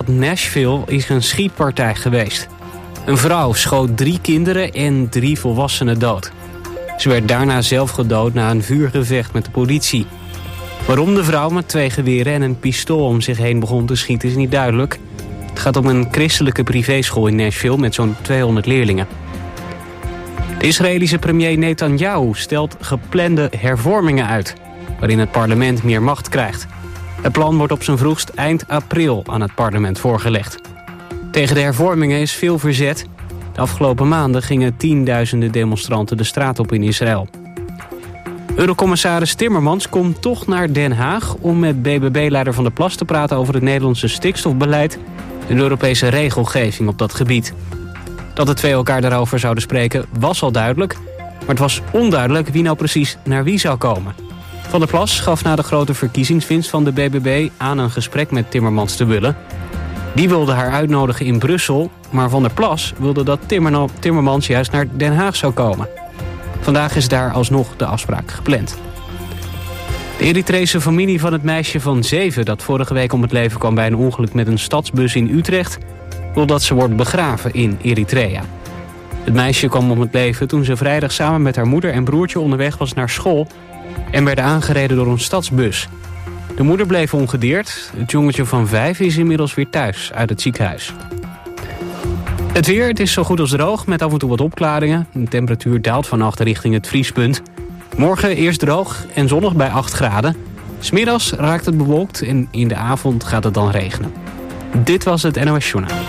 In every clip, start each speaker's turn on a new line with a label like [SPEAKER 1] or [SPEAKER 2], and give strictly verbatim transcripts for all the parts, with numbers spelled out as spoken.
[SPEAKER 1] Nashville is een schietpartij geweest. Een vrouw schoot drie kinderen en drie volwassenen dood. Ze werd daarna zelf gedood na een vuurgevecht met de politie. Waarom de vrouw met twee geweren en een pistool om zich heen begon te schieten is niet duidelijk. Het gaat om een christelijke privéschool in Nashville met zo'n tweehonderd leerlingen. De Israëlische premier Netanyahu stelt geplande hervormingen uit, waarin het parlement meer macht krijgt. Het plan wordt op zijn vroegst eind april aan het parlement voorgelegd. Tegen de hervormingen is veel verzet. De afgelopen maanden gingen tienduizenden demonstranten de straat op in Israël. Eurocommissaris Timmermans komt toch naar Den Haag om met B B B-leider Van der Plas te praten over het Nederlandse stikstofbeleid en de Europese regelgeving op dat gebied. Dat de twee elkaar daarover zouden spreken was al duidelijk, maar het was onduidelijk wie nou precies naar wie zou komen. Van der Plas gaf na de grote verkiezingswinst van de B B B aan een gesprek met Timmermans te willen. Die wilde haar uitnodigen in Brussel, maar Van der Plas wilde dat Timmermans juist naar Den Haag zou komen. Vandaag is daar alsnog de afspraak gepland. De Eritrese familie van het meisje van zeven dat vorige week om het leven kwam bij een ongeluk met een stadsbus in Utrecht wil dat ze wordt begraven in Eritrea. Het meisje kwam om het leven toen ze vrijdag samen met haar moeder en broertje onderweg was naar school en werden aangereden door een stadsbus. De moeder bleef ongedeerd. Het jongetje van vijf is inmiddels weer thuis uit het ziekenhuis. Het weer, het is zo goed als droog met af en toe wat opklaringen. De temperatuur daalt vannacht richting het vriespunt. Morgen eerst droog en zonnig bij acht graden. 'S Middags raakt het bewolkt en in de avond gaat het dan regenen. Dit was het N O S Journaal.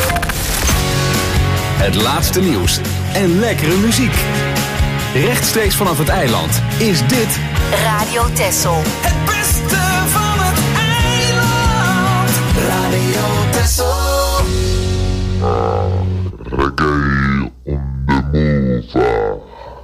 [SPEAKER 2] Het laatste nieuws en lekkere muziek. Rechtstreeks vanaf het eiland is dit
[SPEAKER 3] Radio Texel.
[SPEAKER 4] Het beste van het eiland. Radio Texel.
[SPEAKER 5] Reggae on the move.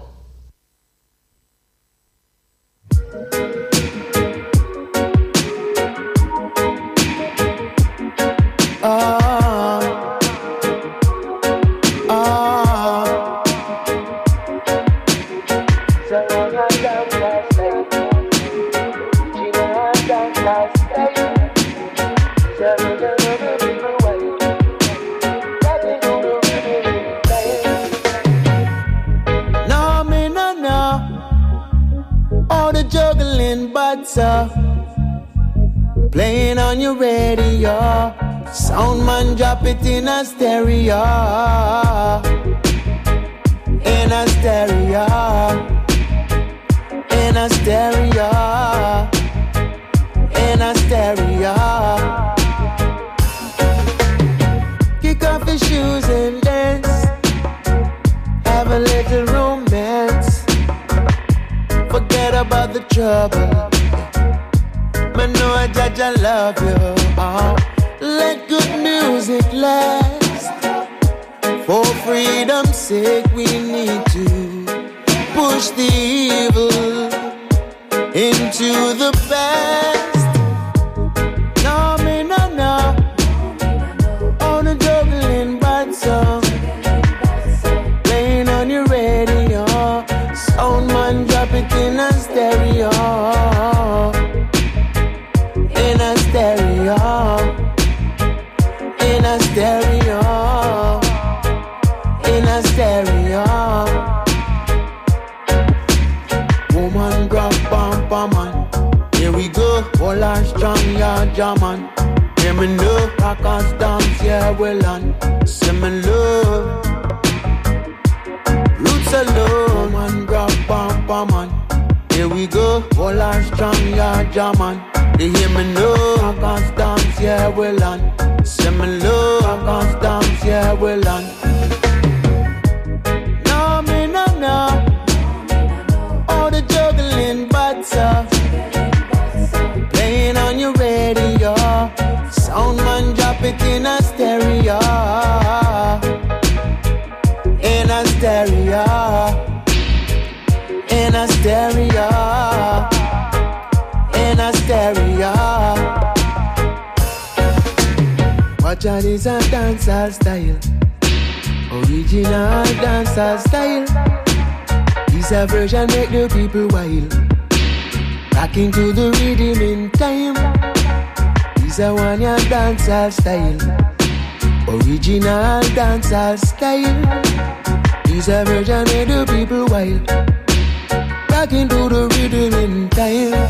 [SPEAKER 6] So, playing on your radio, Soundman drop it in a stereo, in a stereo, in a stereo, in a stereo. Kick off your shoes and dance, have a little romance, forget about the trouble. I know I judge, I love you. Oh, let good music last. For freedom's sake, we need to push the evil into the past. No, me, no, no. On a juggling bad song, playing on your radio. Soundman, drop it in a stereo. In a stereo, in a stereo, in a stereo. Woman grab bumper man, here we go. All our strong ya German. Hear me know, rockers dance yeah well on. See me love, roots alone. Woman grab bumper man, here we go. All our strong ya German. They hear me know, I can't dance, yeah, well on. Say me love, I can't dance, yeah, well on. No, me, no, no. All the juggling bad stuff, playing on your radio. Soundman drop it in a stereo, in a stereo, in a stereo. In a stereo. Watch out, this a dancehall style, original dancehall style. This a version make the people wild, back into the rhythm in time. This This a one your dancehall style, original dancehall style. This a version of the people wild, back into the rhythm in time.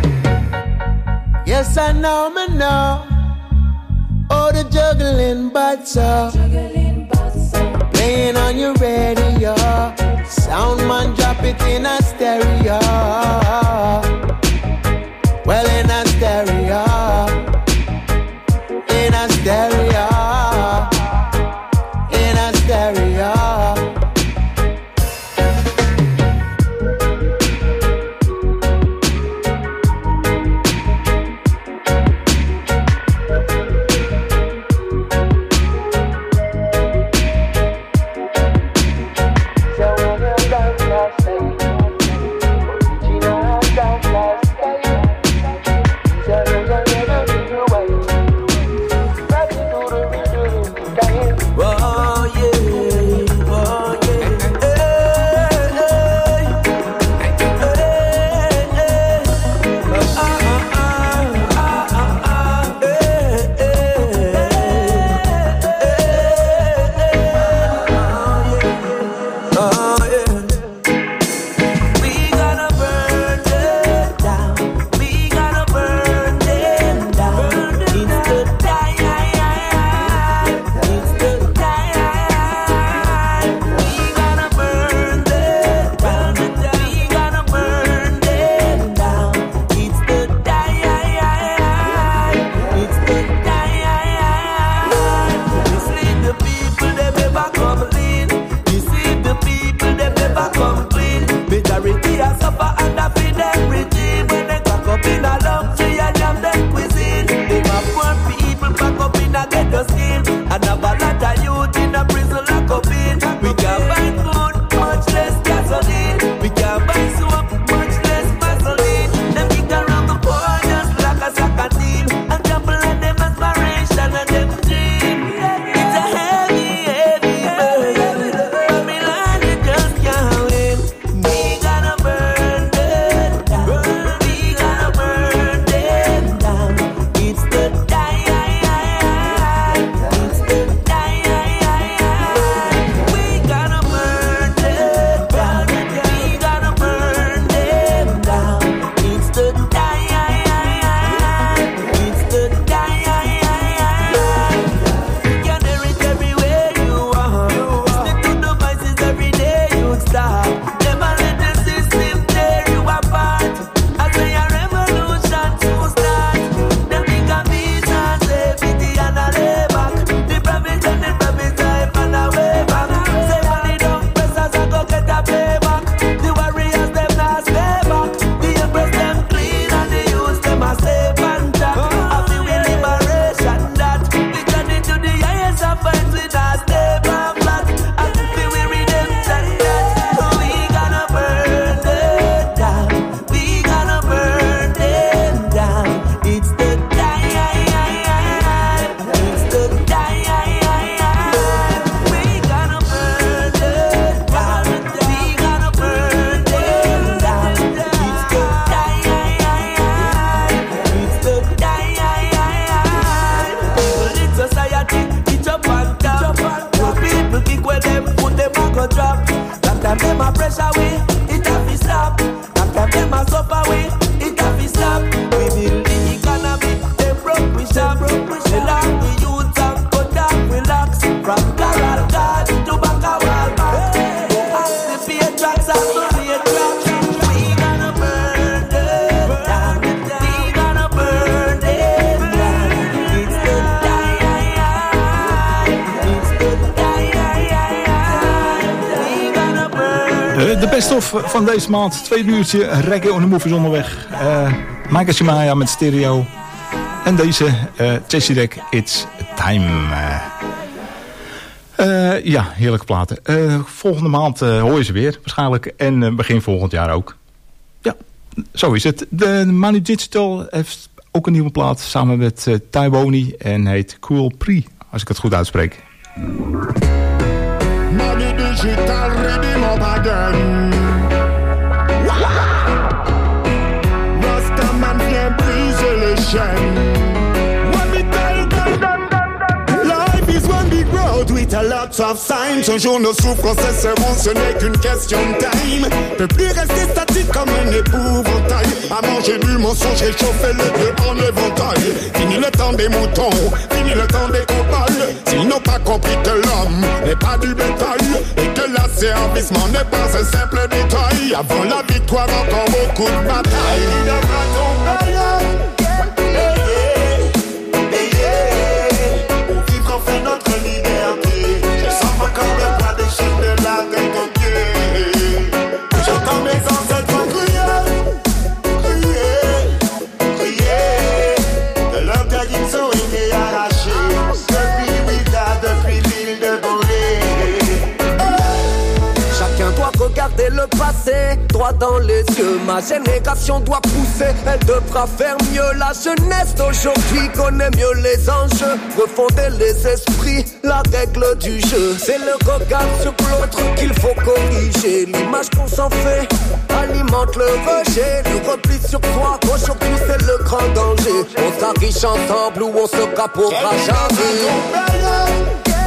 [SPEAKER 6] Yes, I know, me know. Oh, the juggling butts up, playing on your radio. Sound man, drop it in a stereo. Well, in a stereo, in a stereo, in a stereo.
[SPEAKER 3] De best-of van deze maand. Tweede uurtje Reggae on the Move is onderweg. Uh, Michael Shimaya met stereo. En deze uh, Chessy Deck, It's Time. Uh, uh, ja, heerlijke platen. Uh, volgende maand uh, hoor je ze weer waarschijnlijk. En uh, begin volgend jaar ook. Ja, zo is het. De Manu Digital heeft ook een nieuwe plaat. Samen met uh, Tyboni. En heet Cool Pre. Als ik het goed uitspreek.
[SPEAKER 7] Money digital redeem up again. Rastaman flame pre-selection. a lot of signs. Toujours nos souffrances cesseront, ce n'est qu'une question de time. Peut plus rester statique comme un épouvantail. À manger du mensonge, réchauffer le bleu en éventail. Fini le temps des moutons, fini le temps des cobayes. S'ils n'ont pas compris que l'homme n'est pas du bétail et que l'asservissement n'est pas un simple détail. Avant la victoire, encore beaucoup de batailles. Il devra tomber. Pour vivre enfin notre liberté. Je sens encore le poids des chaînes de la tête aux pieds. J'entends mes ancêtres crier, crier, crier. De leur terre ils ont été arrachés. Depuis Ouida, depuis l'île de Borée.
[SPEAKER 8] Chacun doit regarder le passé, droit dans les yeux. Ma génération doit pousser, elle devra faire mieux. La jeunesse d'aujourd'hui connaît mieux les enjeux. Refonder les esprits, la règle du jeu. C'est le regard sur l'autre qu'il faut corriger. L'image qu'on s'en fait alimente le rejet. Le repli sur soi, aujourd'hui c'est le grand danger. On sera riche ensemble ou on sera pauvre à jamais.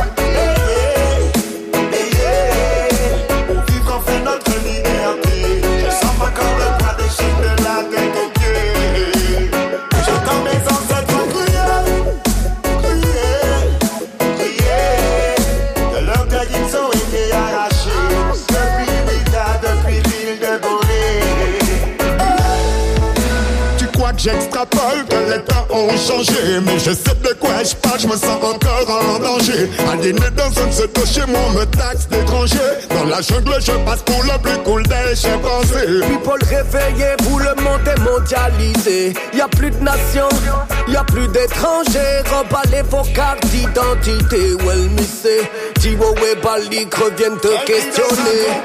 [SPEAKER 7] Notre liberté, je sens encore le poids des chaînes de la tête aux pieds. J'entends mes ancêtres crier, crier, crier. De leur terre ils ont été arrachés. Depuis Ouida, depuis l'île de Borée. Tu crois que j'extrapole, que les temps ont changé. Mais je sais de quoi je parle, je me sens encore en danger. Aliéné dans un pseudo chez moi, on me taxe d'étranger. Dans la jungle, je passe pour le plus cool des chimpanzés.
[SPEAKER 8] People réveillez-vous, le monde est mondialisé. Y'a plus de nations, y'a plus d'étrangers. Remballez vos cartes d'identité. Well, missé, Jiwo et Balik reviennent te questionner.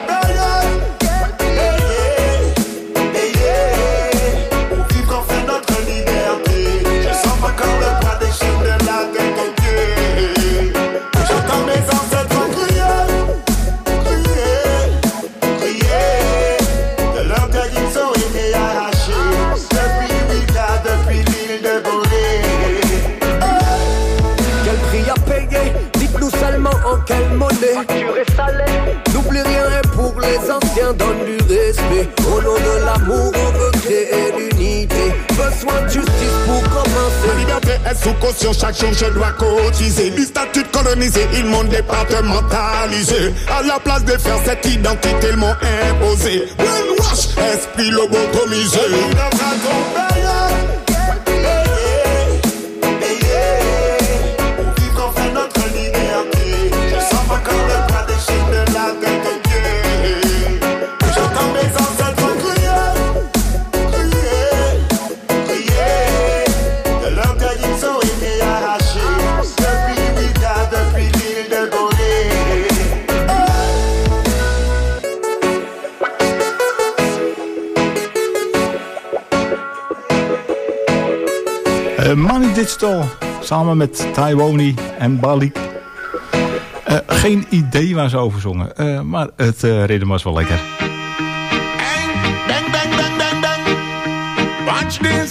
[SPEAKER 7] Encore le poids des chaînes de la tête aux pieds. J'entends mes ancêtres crier, crier, crier. De leur terre ils ont été arrachés. Depuis Ouida, depuis l'île de Borée.
[SPEAKER 8] Quel prix à payer? Dites-nous seulement en quelle monnaie. Facture et salaire. N'oublie rien et pour les anciens donne du respect. Au nom de l'amour on veut créer l'unité. Besoin de justice pour commencer.
[SPEAKER 7] Ma liberté est sous caution, chaque jour je dois cotiser. Du statut de colonisé, ils m'ont départementalisé. À la place de faire cette identité, ils m'ont imposé. Brainwash, esprit lobotomisé. Il devra tomber. Pour vivre enfin notre liberté. Je sens encore le poids des chaînes de la tête aux pieds. J'entends mes ancêtres crier, crier, crier. De leur terre ils ont été arrachés. Depuis Ouida, depuis l'île de Borée.
[SPEAKER 3] Uh, Money Digital, samen met Taiwani en Balik. Uh, geen idee waar ze over zongen, uh, maar het uh, ritme was wel lekker.
[SPEAKER 7] Bang, bang, bang, bang, bang. Watch this.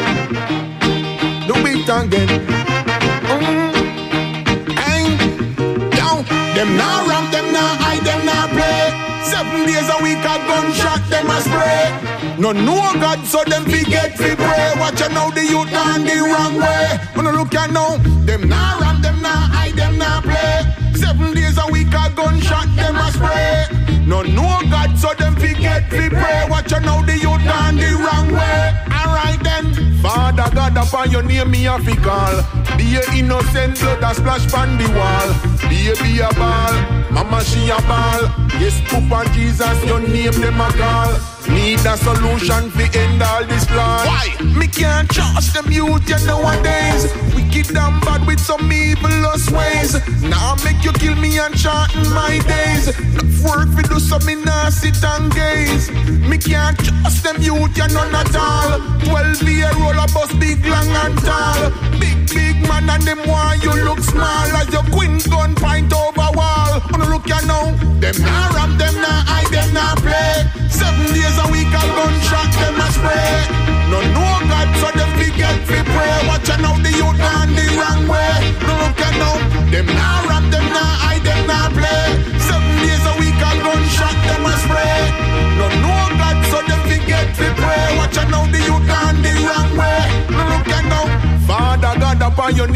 [SPEAKER 7] Do it again. Mm. Hey, yo, them now rap, them now hide, them now play. Seven days a week a gunshot, them a spray. No know God, so them forget to pray. Watch out now, the youth on the wrong way. When I look at now, them now rap, them now hide, them now play. Seven days a week a gunshot, them a spray. No know God, so them forget to pray. Watch out now, the youth on the wrong way. Alright then, Father God, upon your name me a fi call. Be a innocent blood a splash on the wall. Baby a ball, mama she a ball. Yes, Papa Jesus, your name them a call. Need a solution fi end all this plan. Why? Me can't trust them youth ya nowadays. Wicked and bad with some evilous ways. Now make you kill me and shorten my days. Enough work fi do so me nah sit and gaze. Me can't trust them youth ya none at all. Twelve year old a bus big long and tall. Big big man and them want you look small. As your queen gun point over wall. Wanna look ya now. Them nah rap, them nah hide, them nah play. Seven days a week a gunshot them a spray. No know God, so them forget fi pray. Watch out now, the youth on the wrong way. No look at now, them nah rap, them nah hide,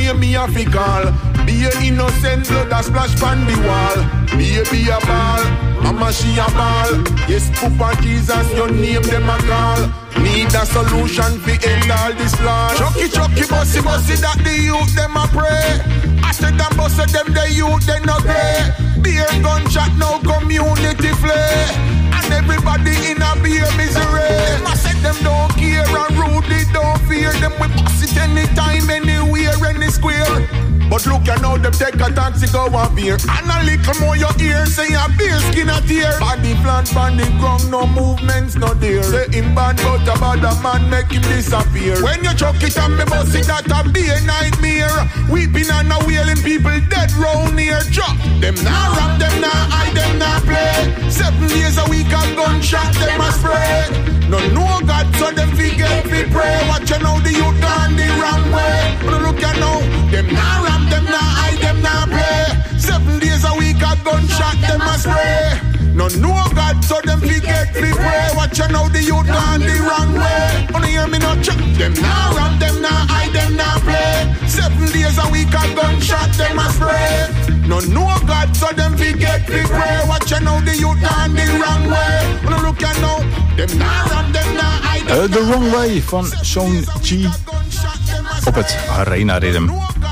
[SPEAKER 7] name me a fi call. Be a innocent blood a splash pan the wall. Baby a ball, mama she a ball. Yes, Papa Jesus, your name them a call. Need a solution fi end all this law. Chucky, chucky, bossy, bossy, that the youth them a pray. I said them bossy, them the youth they no grey. Beer gunshot, no community flay. And everybody in a beer misery. Them a said them don't care and rude, they don't fear. Them we boss it anytime, anywhere, any square. But look, you know them take a taxi go up here. And a little more your ear say a beer skin a tear. Body plant on the ground, no movements, no there. Say him bad but a bad a man make him disappear. When you chuck it and me bust it, that a be a nightmare. Weeping and a wailing, people dead round here. Chuck them now rap, them now hide, them now play. Seven days a week a gunshot, them a spray. No know God, so them forget fi pray. Watch you know the youth gone the wrong way. But look you know, them now rap, them now hide, them now play. Seven days a week a gunshot, them a spray. No know God, so them forget fi pray. Watch you know the youth gone the wrong way. Wanna hear me now check? Them now rap, them now hide, them now play. Seven days a week a gunshot, them a spray. No know God, so them forget fi pray. Watch you know the youth gone the wrong way. Wanna look you know, them now rap, them now hide, them
[SPEAKER 3] uh, The Wrong Way van Sean G op het Arena Rhythm.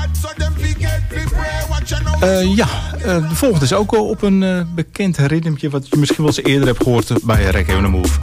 [SPEAKER 3] Uh, ja, uh, de volgende is ook op een uh, bekend ritmetje wat je misschien wel eens eerder hebt gehoord bij Reggae on the Move.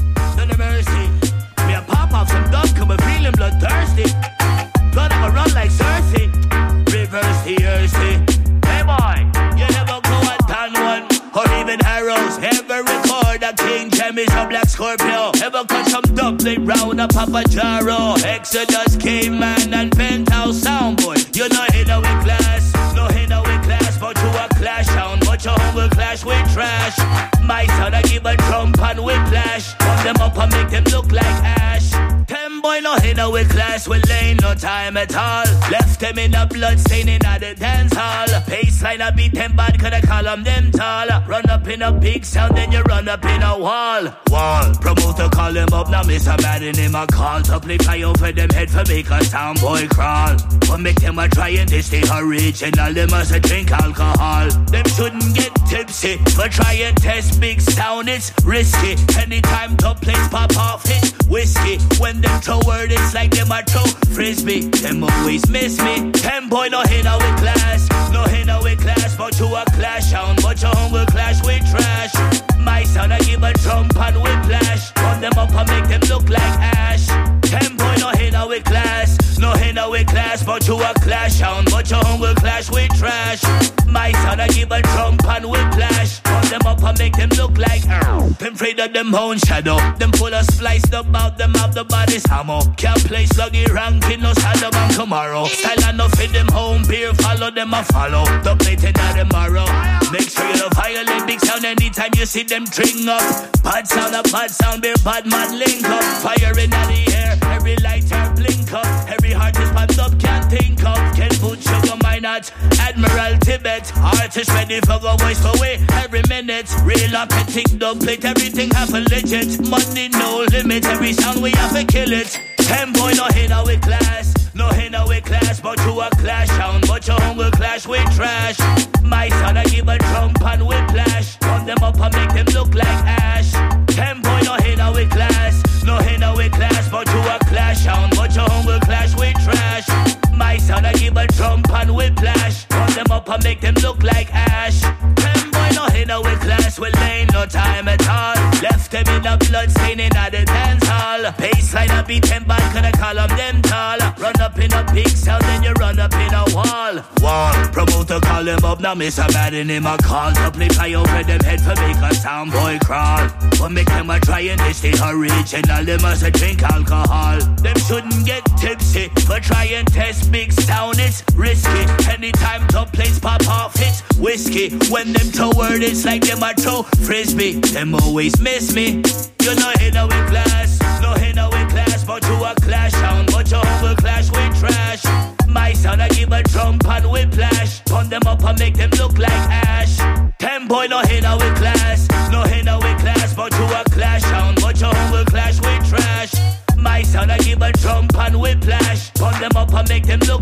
[SPEAKER 9] Hey boy, you never go and turn one or even arrows. Ever record a King James or Black Scorpio. Ever cut some Dublin round a Papa Jaro. Exodus, K-Man and Penthouse Soundboy. You know hit with class, no hit with class, but you a clash sound, but your home will clash with trash. My son I give a trump and whiplash. Put them up and make them look like ash. Ten boy no hit with class, we ain't no time at all. Left them in the blood staining at the dance hall. Baseline I beat them bad, could I call them them tall. Run up in a big sound, then you run up in a wall. Wall, promoter call him up, now Mister Madden him a call. To play fly over them head for make a sound boy crawl. But make them a try and this the original, they must a drink alcohol. Them shouldn't get tipsy, but try and test big sound, it's risky. Anytime the place pop off, hit whiskey. When them throw word, it's like them a throw frisbee. Them always miss me. Ten boy no hit out with class, no hit out with class, but you a clash sound, but your home will clash with trash. My son I give a trump and whiplash. Run them up and make them look like ash. Ten boy no hit out with class, no hit out with class, but you a clash sound, but your home will clash with trash. My son I give a trump and whiplash. Run them up and make them look like ow. Them afraid of them own shadow. Them full of spliced about them have the body's hammer. Can't play sluggy ranking no Saddam and tomorrow. Style enough in them home beer, follow them a follow. The plate in that tomorrow. Make sure you don't violate big sound anytime you see them string up. Bad sound a bad sound, beer bad man link up. Fire in the air, every lighter blink up. Every heart is pumped up, can't think of. Can put sugar minot, Admiral Tibet. Artist ready for go voice for way every minute. Real authentic dub plate, everything happen legit. Money no limit, every sound we have to kill it. Ten boy no hit out with class, no hit out with class, but you a clash sound, but your home will clash with trash. My son I give a trump and whiplash. Run them up and make them look like ash. Ten boy no hit out with class, no hit out with class, but you a clash sound, but your home will clash with trash. My son I give a trump and whiplash. Run them up and make them look like ash. Ten boy no hit out with class, well ain't no time at all. Left them in the blood staining at the dance hall. Baseline I beat them bad, could I call them them tall. Run up in a big sound, then you run up in a wall. Wall, promoter call him up, now Mister Madden him a call. To play fly over them head for make a sound boy crawl. But make them a try and this the original, they must a drink alcohol. Them shouldn't get tipsy, but try and test big sound, it's risky. Anytime the place pop off, it's whiskey. When them throw word, it's like them a throw frisbee. Them always miss me. You know hit out with class, no hit out with class, but you a clash sound, but your home will clash with trash. My son I give a trump and whiplash. Turn them up and make them look like ash. Ten boy no hit out with class, no hit out with class, but you a clash sound, but your home will clash with trash. My son I give a trump and whiplash. Turn them up and make them look like ash.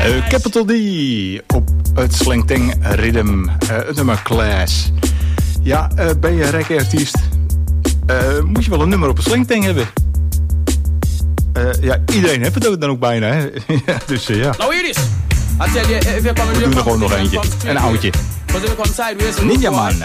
[SPEAKER 3] Uh, Capital D op het Slangtang Rhythm, uh, het nummer Class. Ja, uh, ben je reggae-artiest, uh, moet je wel een nummer op een Slangtang hebben. Uh, ja, iedereen heeft het dan ook bijna, hè. Dus uh, ja.
[SPEAKER 10] Nou, hier is. We
[SPEAKER 3] doen er gewoon nog eentje, een oudje. Ninja Man,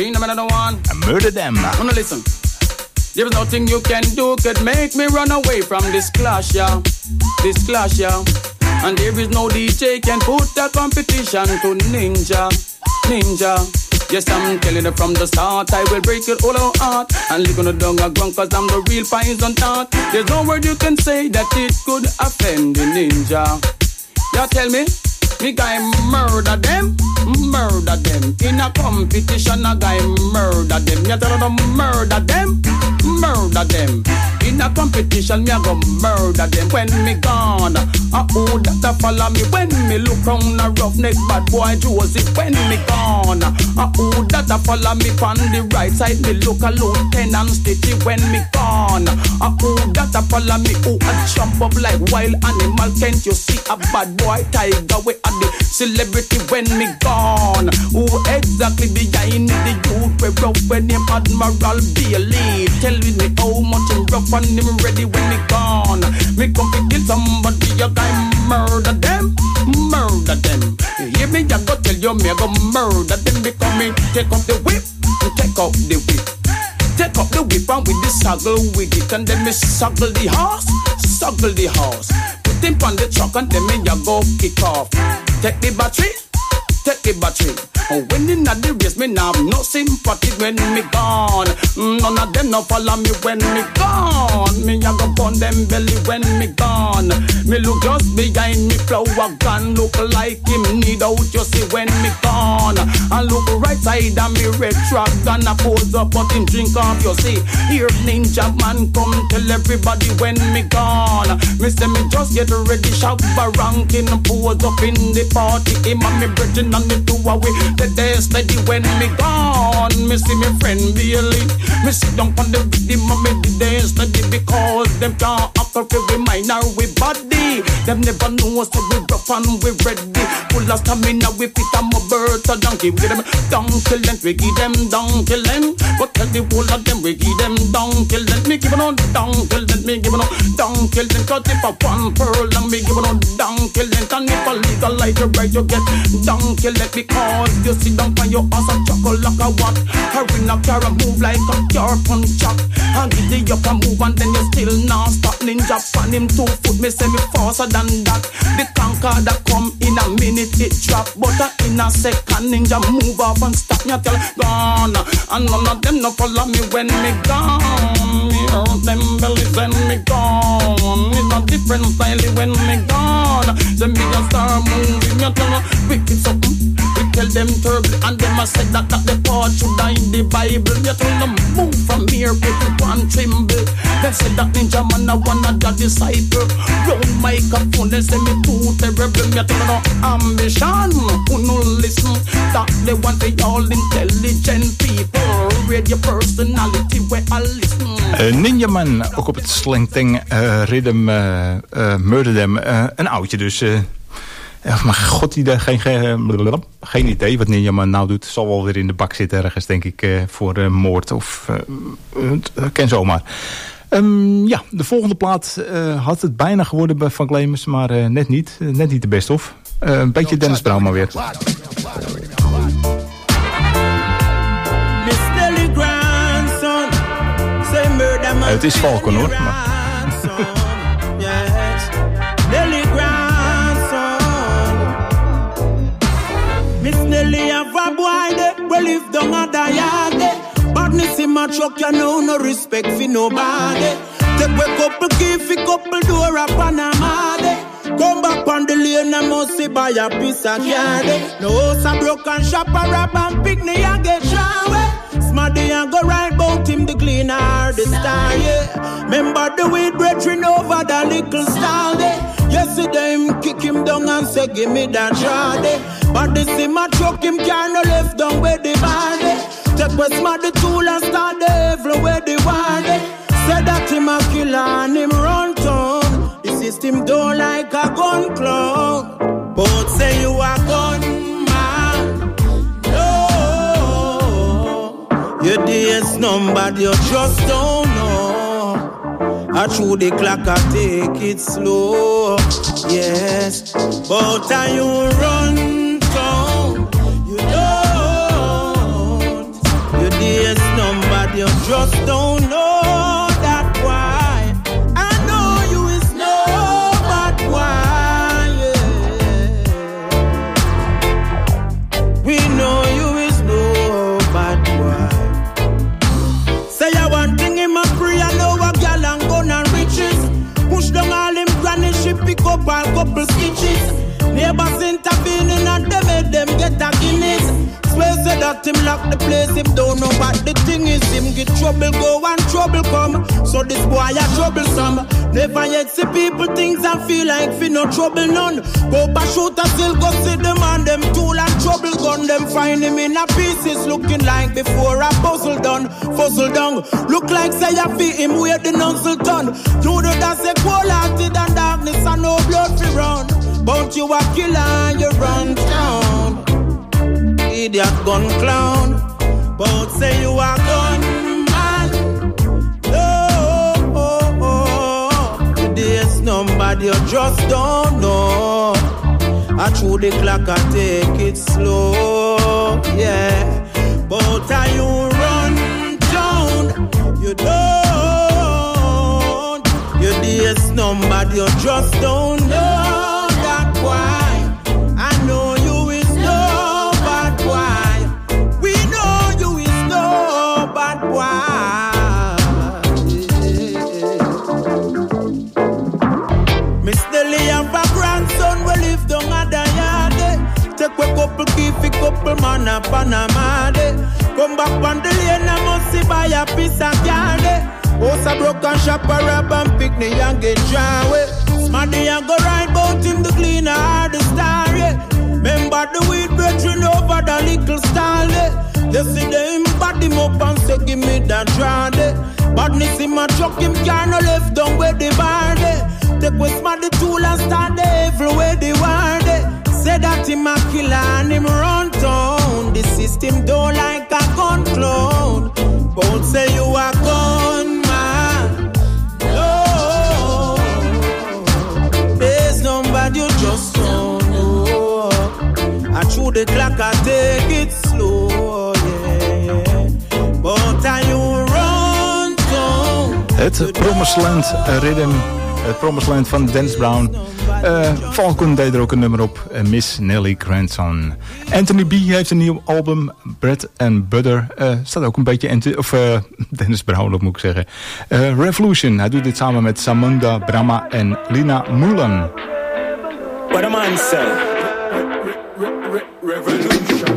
[SPEAKER 3] Murder Them.
[SPEAKER 10] Listen. There is nothing you can do could make me run away from this clash, yeah. This clash, yeah. And there is no D J can put the competition to Ninja, Ninja. Yes, I'm telling you from the start, I will break it all out and lick on the dung of ground, cause I'm the real poison tart. There's no word you can say that it could offend the Ninja. Yeah, tell me, me guy murder them, murder them. In a competition, a guy murder them. You tell them murder them, murder them. In a competition, me a go murder them. When me gone, uh oh, that a follow me. When me look on a roughneck bad boy Joseph. When me gone, uh oh, that a follow me. On the right side, me look a Lieutenant Stitchy. When me gone, uh oh, that a follow me. Oh, I jump up like wild animal. Can't you see a bad boy tiger? We are the celebrity when me gone. Who exactly behind me? The youth we rough when him Admiral Bailey. Tell me how much him rough and him ready when me gone. Me come to kill somebody, a guy murder them, murder them. You hear me? I go tell you me I go murder them because me take up the whip, take up the whip. Take up the whip and with the saddle with it, and then me suckle the horse, suckle the horse. Put him on the truck and then me ya go kick off. Take the battery, take the battery. Oh, when in the race me now have no sympathy when me gone. None of them no follow me when me gone. Me a go burn them belly when me gone. Me look just behind me flower gun, look like him need out you see when me gone. And look right side and me red truck gun a pose up but him drink off you see. Here Ninja Man come tell everybody when me gone. Me say me just get ready shop a ranking pose up in the party. Him and me brethren and the two away. The day steady when me gone. Me see me friend Bailey. Me sit down on the rhythm and me the day steady because them can't act up we mind or we body. Them never know so we rough and we ready. Full of stamina we fit a bird a donkey. We give them down kill them, we give them down kill them. But tell the whole of them we give them down kill them. Me give them down kill them, me give them down kill them. Cause if a one pearl and me give them down kill them. And if a legal light you right you get down kill them because you sit down on your ass and chuckle like a what? Hurry now, car move like a car punch chop. And get the up and move and then you still not stop. Ninja pan him two foot, me say me faster than that. The conquer that come in a minute it drop, but uh, in a second Ninja move off and stop. Me tell gone, and none of them no follow me when me gone. Me hurt them bellies when me gone. It's a different style when me gone. So me just start moving. Me tell me wicked something. We tell them terrible and them a said that that the part should die in the Bible. You tell them move from here, people one tremble. They said that Ninja Man a one of the disciple. Round microphone, they say me too terrible. Me tell them no ambition, who no listen. That they want the all intelligent people. Read your personality where I listen.
[SPEAKER 3] Uh, Ninja Man, ook op het Slangtang uh, Rhythm, uh, uh, Murder Them. Uh, een oudje dus. Uh, Ja, maar god, die geen, geen, geen idee wat Ninja Man nou doet. Zal wel weer in de bak zitten ergens, denk ik, uh, voor uh, moord of uh, uh, ken zomaar. Um, ja, de volgende plaat uh, had het bijna geworden bij Van Clemens, maar uh, net niet. Uh, net niet de best of. Uh, een beetje Dennis Brown maar weer. Uh, het is Falcon hoor. Maar...
[SPEAKER 11] Miss Nelly have a boy there, we live down a diade. Badness in my truck, you know no respect for nobody. Take a couple key, fi couple door up on a made. Come back on the lane, I must say buy a piece of candy. No house a broken shop, a rap and picnic and get shower. Smarty and go right bout him, the cleaner, the star, yeah. Remember the weed brethren over the little stall there. Yesterday him kick him down and say give me that shawty. But this in my truck him can't no left down where the body. Take what's smart the tool and start the evil where the wadi. Say that him a killer and him run town. The system don't like a gun clown. number you just don't know. I through the clock I take it slow. Yes, but I you run down. You don't. Your days number you just don't know. That why I know you is no, but why? Yeah. We know you is no, but why? Say I one thing in my prayer, I know a gal and gun and riches. Push down all them granny, she pick up a couple stitches. Neighbors intervening and they made them get a Guinness. Swear say that him lock the place, him don't know what the thing is. Him get trouble go and trouble come. So this boy a troublesome. Never yet see people things and feel like fi no trouble none. Go back shoot a still go see them and them tool and trouble gun. Them find him in a pieces looking like before a puzzle done. Fuzzle down. Look like say a fi him where the nuzzle done. You know that's a cold hearted and darkness and no blood fi run. But you a killer and you run down. Idiot gun clown. But say you a gun man. No, oh, oh. Today's number you just don't know. I through the clock I take it slow. Yeah. But I you run down. You don't. Your days number you just don't know. Why? I know you is no, but why? We know you is no, but why? Mister Lee have a grandson, we live down at the yard. Take a couple key, fi couple man a Panama. Come back on the lane, I must see buy a piece of yard. House a broken shop a rob and picnic and get dry. Smaddy and go right bout him the cleaner or the star, yeah. Remember the weed brethren over the little stall, yeah. Yesterday him bad him up and say give me that draw, yeah. Badness in my truck him car no left down where the bar, yeah. Take with Smaddy tool and start the everywhere they want, yeah. Say that him a killer and him run town. The system don't like a gun clown. But say you a gun man. No, there's nobody you just don't know. I through the clock I take it slow, yeah, yeah. But I you run down.
[SPEAKER 3] Het Promised Land Rhythm. Het Promised Land van Dennis Brown. Uh, Falcon deed er ook een nummer op. Uh, Miss Nelly Grandson. Anthony B heeft een nieuw album. Bread and Butter. Uh, staat ook een beetje Anthony, of, uh, Dennis Brown op moet ik zeggen. Uh, Revolution. Hij doet dit samen met Samunda Brahma en Lina Mulan.
[SPEAKER 12] What a man say. Revolution.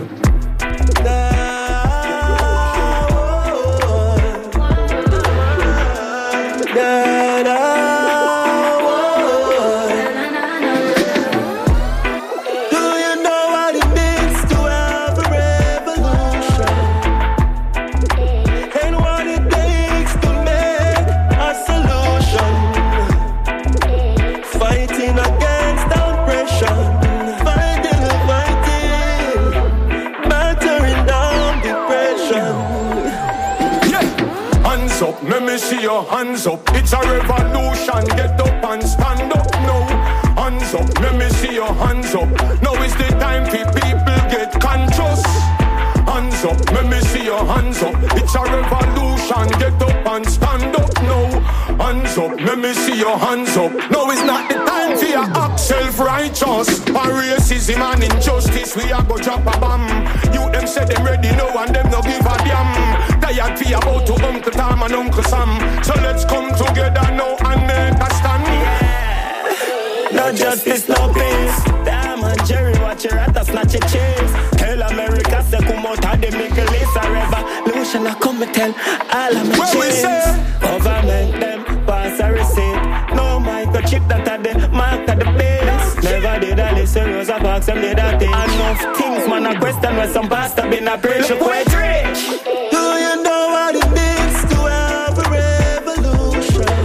[SPEAKER 13] Let me see your hands up. It's a revolution. Get up and stand up now. Hands up. Let me see your hands up. Now is the time for people get conscious. Hands up. Let me see your hands up. It's a revolution. Get up and stand up now. Hands up. Let me see your hands up. Now is not the time for your act self-righteous. For racism and injustice, we are go drop a bomb. You them say them ready now and them no give a damn. Tired for about to Uncle Tom and Uncle Sam. So let's come together now and make a stand.
[SPEAKER 12] Yeah. No justice, no peace. Damn and Jerry, watch your rat, snatch your cheese. Tell America, say come out of the Middle East. A revolution, I come and tell all of my chains. Government them pass a receipt. No microchip that are the mark of the base. Never did I listen, Rosa Parks, them did I think. Enough things, man, I question when some pastor been a preach. Look where it's rich.
[SPEAKER 11] Do you know what it means to have a revolution?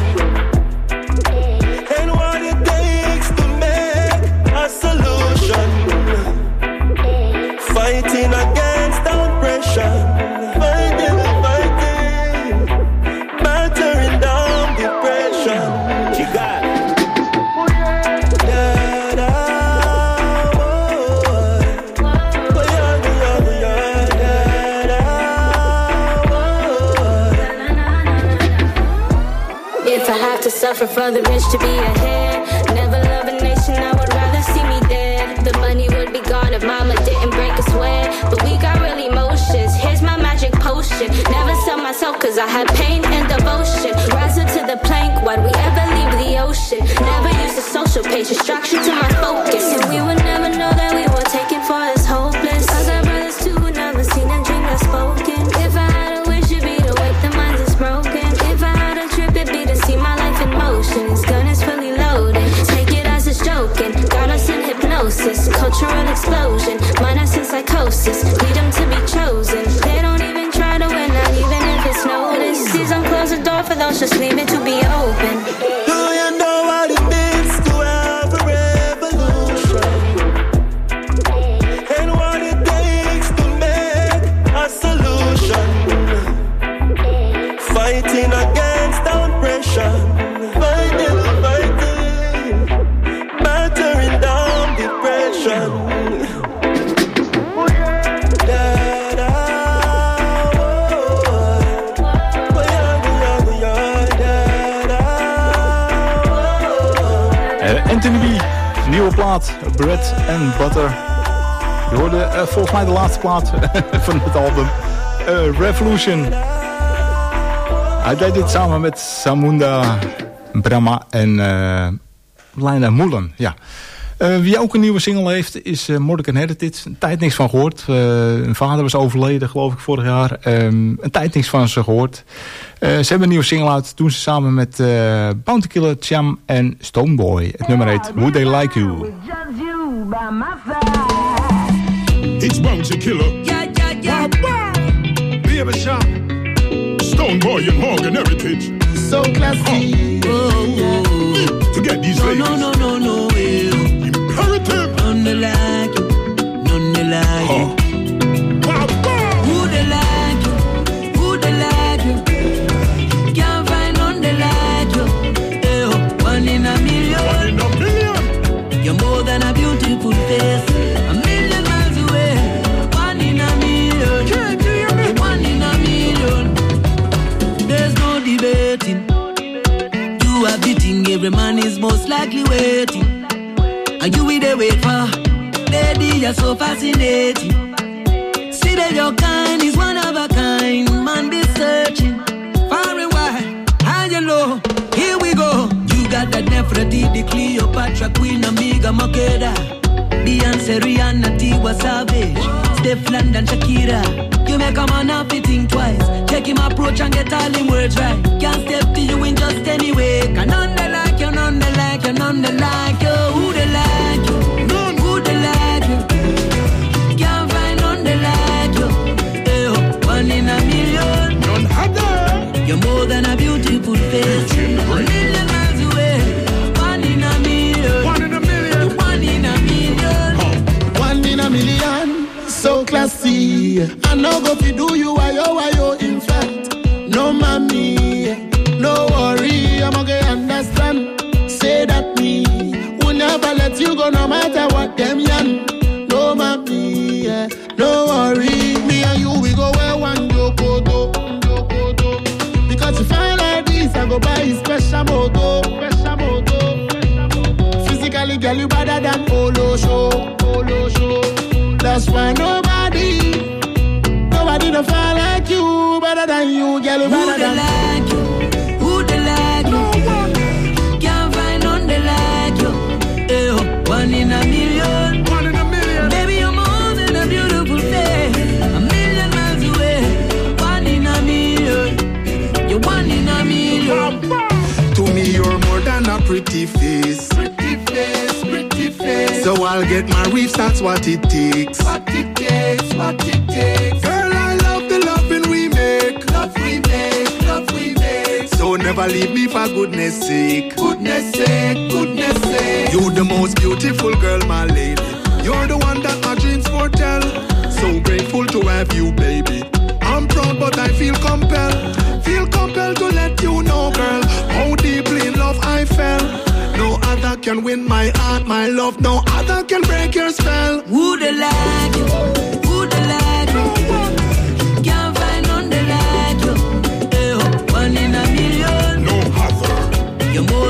[SPEAKER 11] And what it takes to make a solution? Fighting against oppression. Fighting, fighting.
[SPEAKER 14] suffer for the rich to be ahead. Never love a nation, I would rather see me dead. The money would be gone if mama didn't break a sweat. But we got real emotions, here's my magic potion. Never sell myself cause I had pain and devotion. Rise up to the plank, why'd we ever leave the ocean? Never use the social page, distraction to my focus. And we would never know that we were taken for as hopeless. I got brothers too who never seen a dream that's spoken. If I had a wish, it'd be to wake the minds that's broken. If I had a trip, it'd be to see my life in motion. His gun is fully loaded, take it as it's joking. Got us in hypnosis, cultural explosion. Mind us in psychosis, lead them to be chosen. They don't even try to win, not even if it's noticed. Please don't close the door for those, just leave it to be open.
[SPEAKER 11] Do you know what it means to have a revolution? And what it takes to make a solution? Fighting against oppression, fighting, fighting, battering down depression.
[SPEAKER 3] Anthony B, nieuwe plaat, Bread and Butter. Je hoorde uh, volgens mij de laatste plaat van het album, uh, Revolution. Hij deed dit samen met Samunda Brahma en uh, Leina Moelen. Ja. Uh, wie ook een nieuwe single heeft is uh, Morgan Heritage. Een tijd niks van gehoord. Uh, hun vader was overleden, geloof ik, vorig jaar. Um, een tijd niks van ze gehoord. Uh, ze hebben een nieuwe single uit. Doen ze samen met uh, Bounty Killer, Cham en Stoneboy. Het nummer heet Would They Like You.
[SPEAKER 15] It's Bounty Killer. Yeah, yeah, yeah. Baby Cham, Stoneboy and Morgan Heritage.
[SPEAKER 11] So classy.
[SPEAKER 15] Oh, oh, oh. To get these ladies.
[SPEAKER 11] No, no, no, no, no.
[SPEAKER 15] Imperative.
[SPEAKER 11] None they like you. None they like you.
[SPEAKER 15] Huh.
[SPEAKER 11] Who they like you? Who they like you? Can't find none they like you. Hey, oh, one in a million.
[SPEAKER 15] One in a million.
[SPEAKER 11] You're more than a beautiful face. A million miles away. One in a million.
[SPEAKER 15] Can't hear me.
[SPEAKER 11] One in a million. There's no debating. You are beating, every man is most likely waiting. And you will they wait for. Lady, you're so fascinating. See that your kind is one of a kind. Man be searching far and wide, high and low. Here we go. You got that Nefertiti, Cleopatra, Queen Amiga, Makeda, Beyonce, Rihanna, Tiwa Savage, Steph London, Shakira. You make a man have to think twice. Check him approach and get all him words right. Can't step to you in just any way. Can none they like you, none they like you, none they like you. Who they like you? None. Who they like you? Can't find none they like you. Hey, oh, one in a million.
[SPEAKER 15] None other.
[SPEAKER 11] You're more than a beautiful face. A million miles away. One in a million.
[SPEAKER 15] One in a million.
[SPEAKER 11] One in a million.
[SPEAKER 15] Huh.
[SPEAKER 11] One in a million. So classy. I know go fi do you why yo why yo in fact. No mommy, no worry, I'm okay understand. Say that me will never let you go no matter what them yan. No mommy, yeah, no worry. Me and you we go where one joko do, joko do. Because if I like this, I go buy a special moto, special moto. Physically, girl, you better than Polo show, Polo show. That's why nobody, nobody don't fall like you, better than you, girl, you better than. Who they like you? Who they like you? No can't find none they like you. Hey, oh, one in a million.
[SPEAKER 15] One in a million.
[SPEAKER 11] Baby, you're more than a beautiful face. A million miles away. One in a million. You're one in a million.
[SPEAKER 15] To me, you're more than a pretty face.
[SPEAKER 11] Pretty face, pretty face.
[SPEAKER 15] So I'll get my reefs, that's what it takes.
[SPEAKER 11] What it takes, what it takes.
[SPEAKER 15] Girl, I love the loving we make.
[SPEAKER 11] Love we make, love we make.
[SPEAKER 15] So never leave me for goodness sake.
[SPEAKER 11] Goodness sake, goodness sake.
[SPEAKER 15] You're the most beautiful girl, my lady. You're the one that my dreams foretell. So grateful to have you, baby. I'm proud, but I feel compelled. Feel compelled to let you know, girl, how deeply in love I fell. No other can win my heart, my love. No other can break your spell.
[SPEAKER 11] Who they like you? Who they like you? Can't find none they like you. Hey, oh, one in a million.
[SPEAKER 15] No other.
[SPEAKER 11] You're more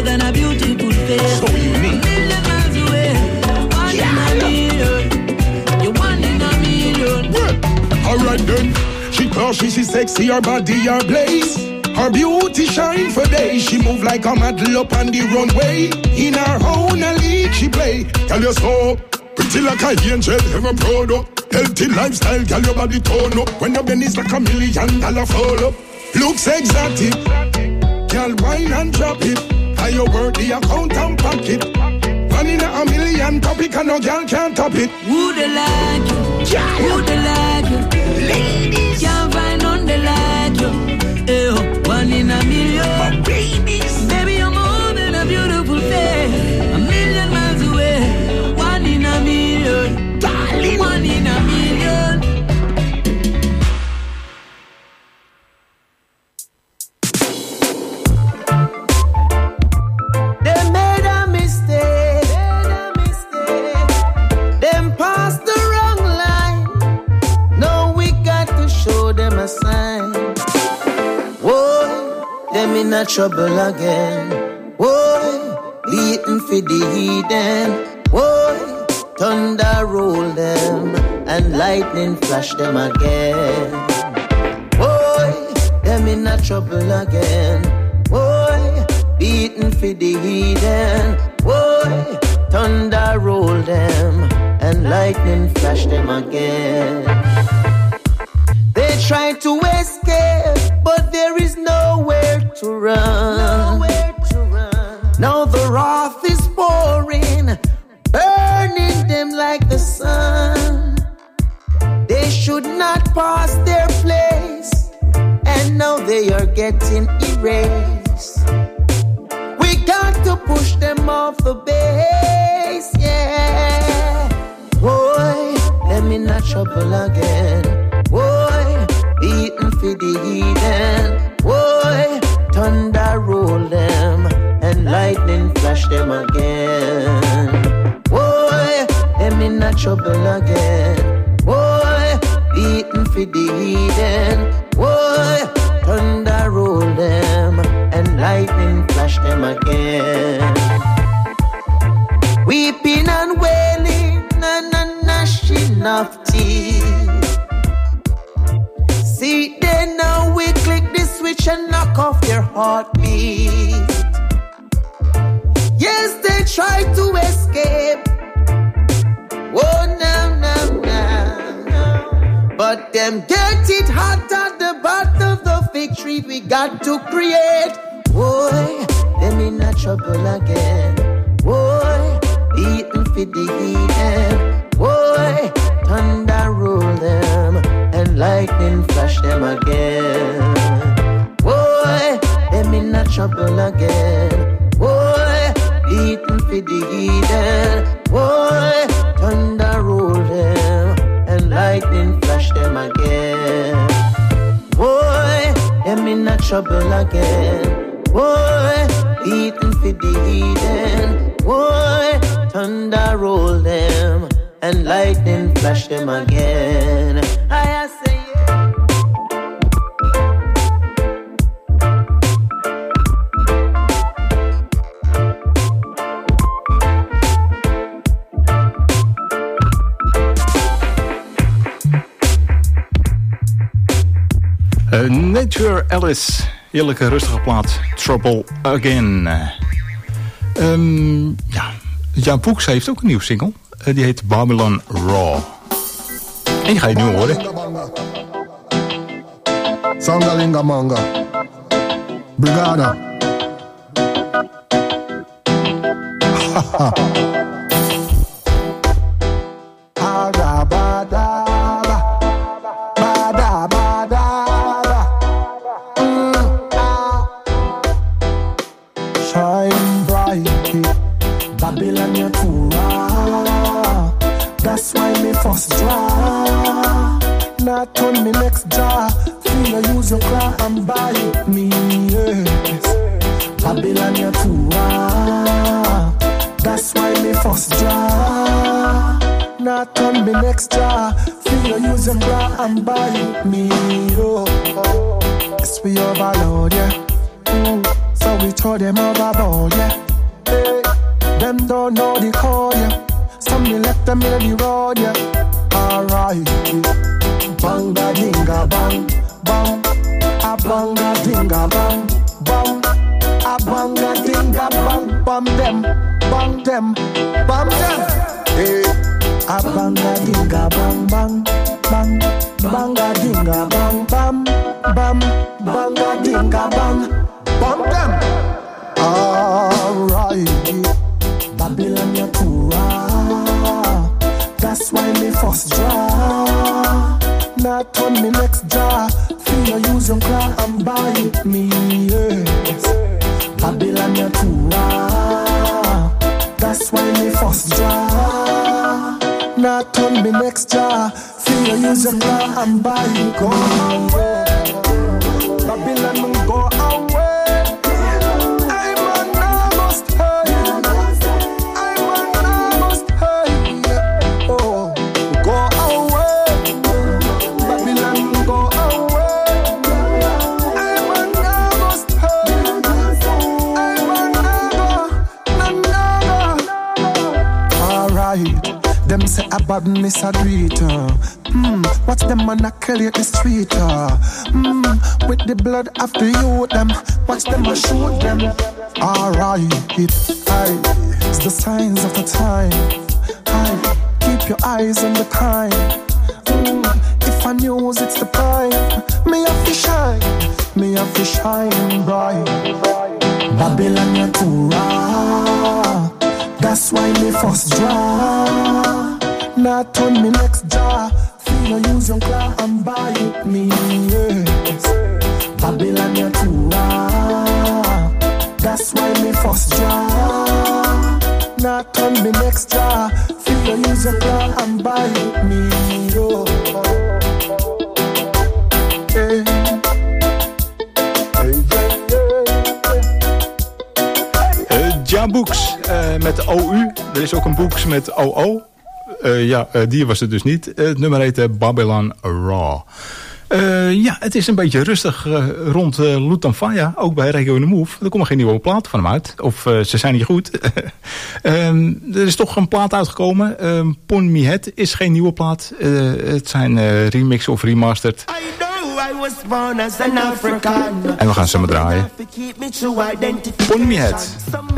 [SPEAKER 15] Alright then, she cautious, she sexy, her body, her blaze. Her beauty shine for days. She move like a model up on the runway. In her own league she play. Girl, you so pretty like a angel, ever proud up. Healthy lifestyle, girl, your body tone up. When your belly is like a million dollar fall up. Looks exotic, girl, wine and drop it. How you work the account and pocket. One in a million topic and no girl can't top it.
[SPEAKER 16] Who they like you? Yeah. Who they like you? Ladies can't find none they like you. Ew, one in a million. My babies. Baby, you're more than a beautiful face. A million miles away. One in a million. Darling. One in a million.
[SPEAKER 6] They made a mistake. Made a mistake. Them passed the wrong line. Now we got to show them a sign. Them in a trouble again. Whoa, beaten for the heathen. Whoa, thunder roll them and lightning flash them again. Whoa, them in a trouble again. Whoa, beaten for the heathen. Whoa, thunder roll them and lightning flash them again. They try to escape, but there is nowhere to run. Nowhere to run. Now the wrath is pouring, burning them like the sun. They should not pass their place, and now they are getting erased. We got to push them off the base, yeah. Boy, them in a trouble again. Boy, beaten for the heathen. Boy, thunder roll them and lightning flash them again. Boy, them in a trouble again. Boy, beaten for the heathen. Boy, thunder roll them and lightning flash them again. Weeping and wailing and a gnashing of teeth. See, then now we click the switch and knock off their heartbeat. Yes, they try to escape. Oh, no, no, no. But them get it hot at the battle of the victory we got to create. Boy, them in a trouble again. Boy, beaten for the heathen. Boy, thunder roll them and lightning flash them again. Boy, them in a trouble again. Boy, beaten for the heathen. Boy, thunder roll them and lightning flash them again. Boy, them in a trouble again. Boy, beaten for the heathen. Boy, thunder roll them and lightning flash them again. I say
[SPEAKER 3] uh, Nature Alice, heerlijke rustige plaat. Trouble Again. Um, ja, Jan Poeks heeft ook een nieuw single. Uh, die heet Babylon Raw. En die ga je nu horen.
[SPEAKER 17] Sangalinga Manga Brigada.
[SPEAKER 18] Shine bright, Babylon you're too raw. That's why me first draw. Not on me next draw. Feel you use your claw and bite me, yes. Babylon you're too raw. That's why me first draw. Not on me next draw. Feel you use your claw and bite me, oh. Yes, we overload, yeah. Mm. So we throw them overboard, yeah. Hey. Them don't know the code, yeah. So me let them in the road, yeah. Alright, yeah. banga dinga bang bang, a banga dinga bang bang, a banga dinga bang bam them, bang them, bam them. Hey, a banga dinga bang bang bang, banga dinga bang bam bam, banga dinga bang bam them. Alright, Babylon you too raw. That's why me first draw. Not on me next draw. Feel you use your claw and buy it me, yes. Babylon you too raw. That's why me first draw. Not on me next draw. Feel you use your claw and buy it. Go away, Babylon go away. Them say a badness a greeter. Hmm, watch them man a kill you at the street. Hmm, with the blood after you them. Watch them a shoot them. Alright, it aye, it's the signs of the time. Aye, keep your eyes on the time. Hmm, if I news it's the prime. Me have to shine, me have to shine bright. Babylon you too raw. That's why me first draw. Not on me next draw. Feel you use your claw and buy it me, yes. Babylon you too raw. That's why me first draw. Not on me next draw. Feel you use your claw and buy it me, oh. Hey. Hey, hey, hey.
[SPEAKER 3] Ja-Books uh, met O U. Er is ook een Books met O O. Uh, ja, uh, die was het dus niet. Uh, het nummer heet uh, Babylon Raw. Uh, ja, het is een beetje rustig uh, rond uh, Lutanfaya, ook bij Reggae on the Move. Er komen geen nieuwe platen van hem uit. Of uh, ze zijn niet goed. um, er is toch een plaat uitgekomen. Um, Pon Me Head is geen nieuwe plaat. Uh, het zijn uh, remix of remastered. En we gaan ze maar draaien. Pon Me Head.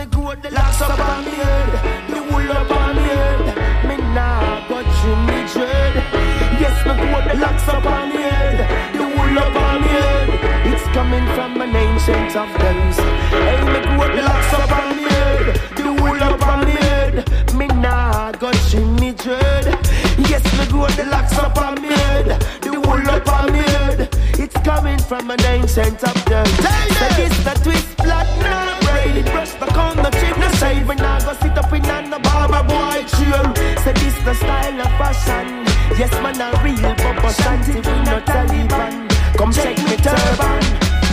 [SPEAKER 6] Yes, my God, the locks up on me head, the wool up on me head. It's coming from an ancient of days. Hey, my God, the locks up on me head, the wool up on me head. Me nah got chimney dread. Yes, my God, the locks up on me head, the wool up on me head. It's coming from an ancient of days. So this the twist, black, nah braid. Brush the on the chin, no shade. When I go sit up in on the barber boy chill. So this the style of fashion. Yes, man, a real Papa Shanti, we not Taliban. Come check me turban.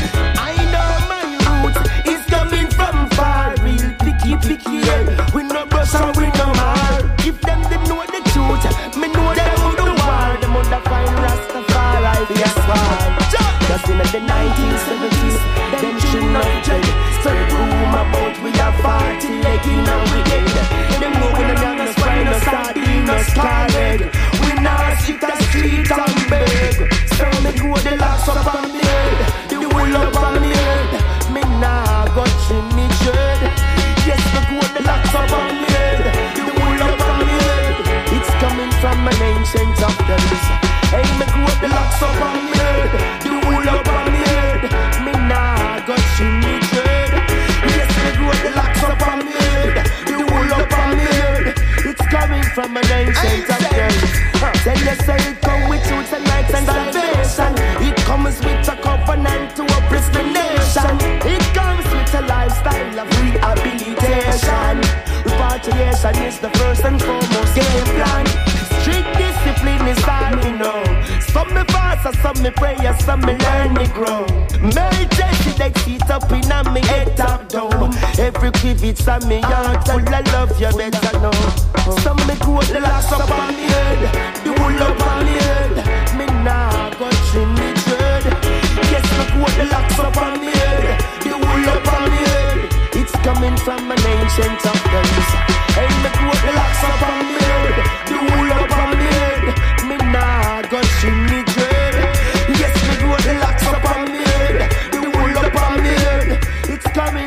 [SPEAKER 6] I know my roots is coming from far. Real picky, picky, yeah. We no brush and we no mar. If them, them know the truth, me know them who the war. Them on the fine Rastafari, yes, war. Just in the nineteen seventies, them shouldn't have dread. So the room about we are party, like in a weekend. Them know when the young is fine, no sardine, no scarlet. Now sit a street and beg. So me go the locks up on me head, the wool up on me head. Me nah got chimney dread. Yes, me go the locks up on me head, the wool up on me head. It's coming from an ancient of days. Hey, me go the locks up on me head, the wool up on me head. Me nah got chimney dread. Yes, me go the locks up on me head, the wool up on me head. It's coming from an ancient of days. Tell you say it come with truth and light and salvation. It comes with a covenant to uplift the nation. It comes with a lifestyle of rehabilitation. Repatriation is the first and foremost game plan. Strict discipline is all me know. Some me fast, some me pray, some me learn me grow. Mary Jessie, they sit up in a me head top down. Every pivot's on me yard full of love, you better know. Some me go the locks up on me head, the wool up on me head. Me nah got chimney dread. Yes, me go the locks up on me head, the wool up on me head. It's coming from an ancient of days. Hey, me go the locks up on me head, the wool up on me head. Me nah got chimney dread.